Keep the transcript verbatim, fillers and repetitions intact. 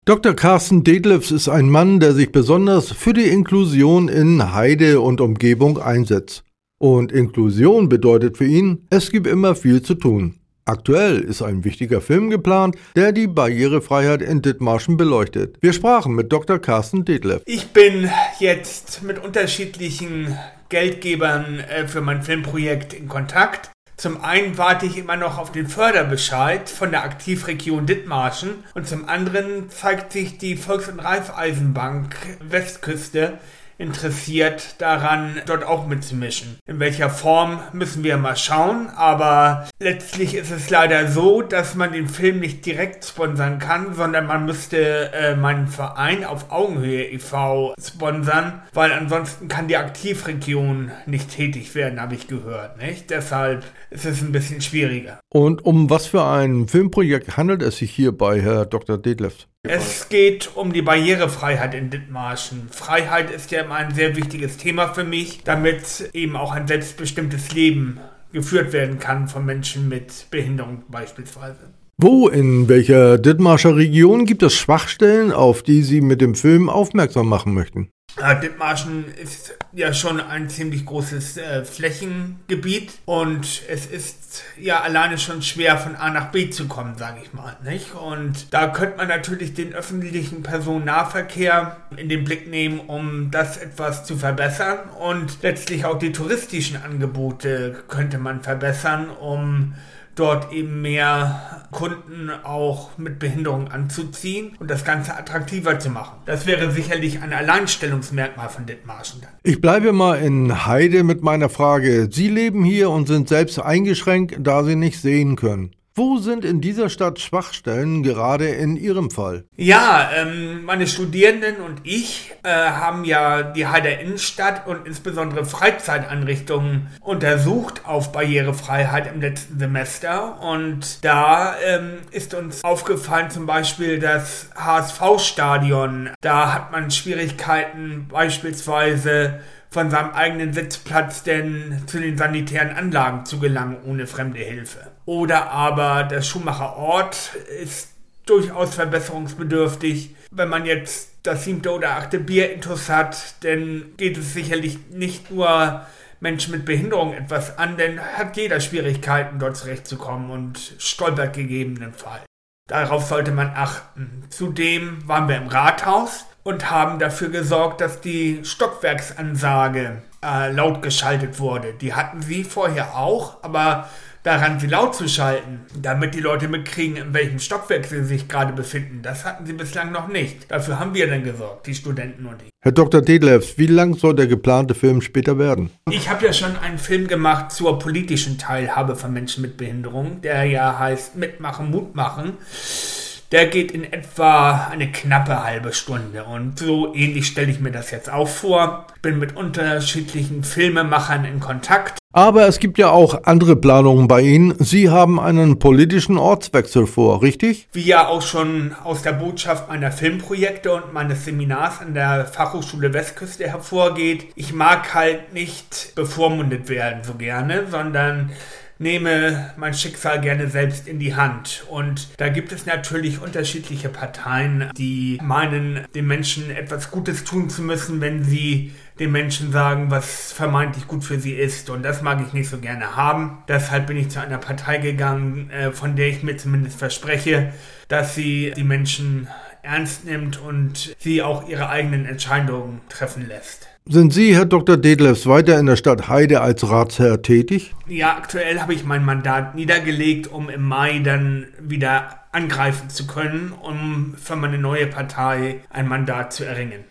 Doktor Carsten Detlefs ist ein Mann, der sich besonders für die Inklusion in Heide und Umgebung einsetzt. Und Inklusion bedeutet für ihn, es gibt immer viel zu tun. Aktuell ist ein wichtiger Film geplant, der die Barrierefreiheit in Dithmarschen beleuchtet. Wir sprachen mit Doktor Carsten Detlefs. Ich bin jetzt mit unterschiedlichen Geldgebern äh, für mein Filmprojekt in Kontakt. Zum einen warte ich immer noch auf den Förderbescheid von der Aktivregion Dithmarschen und zum anderen zeigt sich die Volks- und Raiffeisenbank Westküste interessiert daran, dort auch mitzumischen. In welcher Form müssen wir mal schauen, aber letztlich ist es leider so, dass man den Film nicht direkt sponsern kann, sondern man müsste äh, meinen Verein auf Augenhöhe e V sponsern, weil ansonsten kann die Aktivregion nicht tätig werden, habe ich gehört, nicht? Deshalb ist es ein bisschen schwieriger. Und um was für ein Filmprojekt handelt es sich hierbei, Herr Doktor Detlefs? Es geht um die Barrierefreiheit in Dithmarschen. Freiheit ist ja immer ein sehr wichtiges Thema für mich, damit eben auch ein selbstbestimmtes Leben geführt werden kann von Menschen mit Behinderung beispielsweise. Wo, in welcher Dithmarscher Region gibt es Schwachstellen, auf die Sie mit dem Film aufmerksam machen möchten? Ja, Dithmarschen ist ja schon ein ziemlich großes äh, Flächengebiet und es ist ja alleine schon schwer von A nach B zu kommen, sage ich mal, nicht? Und da könnte man natürlich den öffentlichen Personennahverkehr in den Blick nehmen, um das etwas zu verbessern und letztlich auch die touristischen Angebote könnte man verbessern, um dort eben mehr Kunden auch mit Behinderung anzuziehen und das Ganze attraktiver zu machen. Das wäre sicherlich ein Alleinstellungsmerkmal von Dithmarschen. Ich bleibe mal in Heide mit meiner Frage. Sie leben hier und sind selbst eingeschränkt, da Sie nicht sehen können. Wo sind in dieser Stadt Schwachstellen, gerade in Ihrem Fall? Ja, ähm, meine Studierenden und ich äh, haben ja die Heider Innenstadt und insbesondere Freizeiteinrichtungen untersucht auf Barrierefreiheit im letzten Semester. Und da ähm, ist uns aufgefallen zum Beispiel das H S V-Stadion. Da hat man Schwierigkeiten beispielsweise von seinem eigenen Sitzplatz denn zu den sanitären Anlagen zu gelangen ohne fremde Hilfe. Oder aber der Schumacher Ort ist durchaus verbesserungsbedürftig. Wenn man jetzt das siebte oder achte Bierintus hat, dann geht es sicherlich nicht nur Menschen mit Behinderung etwas an, denn hat jeder Schwierigkeiten, dort zurechtzukommen und stolpert gegebenenfalls. Darauf sollte man achten. Zudem waren wir im Rathaus und haben dafür gesorgt, dass die Stockwerksansage äh, laut geschaltet wurde. Die hatten sie vorher auch, aber daran sie laut zu schalten, damit die Leute mitkriegen, in welchem Stockwerk sie sich gerade befinden, das hatten sie bislang noch nicht. Dafür haben wir dann gesorgt, die Studenten und ich. Herr Doktor Detlefs, wie lang soll der geplante Film später werden? Ich habe ja schon einen Film gemacht zur politischen Teilhabe von Menschen mit Behinderung, der ja heißt Mitmachen, Mut machen. Der geht in etwa eine knappe halbe Stunde und so ähnlich stelle ich mir das jetzt auch vor. Ich bin mit unterschiedlichen Filmemachern in Kontakt. Aber es gibt ja auch andere Planungen bei Ihnen. Sie haben einen politischen Ortswechsel vor, richtig? Wie ja auch schon aus der Botschaft meiner Filmprojekte und meines Seminars an der Fachhochschule Westküste hervorgeht. Ich mag halt nicht bevormundet werden so gerne, sondern nehme mein Schicksal gerne selbst in die Hand. Und da gibt es natürlich unterschiedliche Parteien, die meinen, den Menschen etwas Gutes tun zu müssen, wenn sie den Menschen sagen, was vermeintlich gut für sie ist. Und das mag ich nicht so gerne haben. Deshalb bin ich zu einer Partei gegangen, von der ich mir zumindest verspreche, dass sie die Menschen ernst nimmt und sie auch ihre eigenen Entscheidungen treffen lässt. Sind Sie, Herr Doktor Detlefs, weiter in der Stadt Heide als Ratsherr tätig? Ja, aktuell habe ich mein Mandat niedergelegt, um im Mai dann wieder angreifen zu können, um für meine neue Partei ein Mandat zu erringen.